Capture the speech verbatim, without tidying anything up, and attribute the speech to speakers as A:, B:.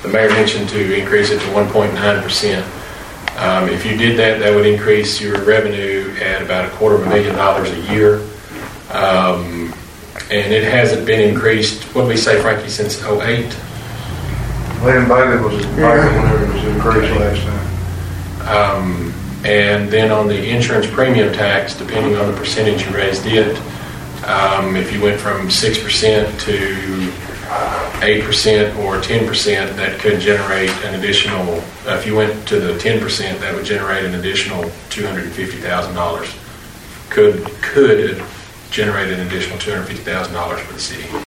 A: the mayor mentioned to increase it to one point nine percent. Um, if you did that, that would increase your revenue at about a quarter of a million dollars a year. Um, and it hasn't been increased, what did we say, Frankie, since oh eight?
B: Lynn Bailey was invited whenever it was increased last time.
A: Um, and then on the insurance premium tax, depending on the percentage you raised it, um, if you went from six percent to eight percent or ten percent, that could generate an additional, uh, if you went to the ten percent, that would generate an additional two hundred fifty thousand dollars. Could, could generate an additional two hundred fifty thousand dollars for the city.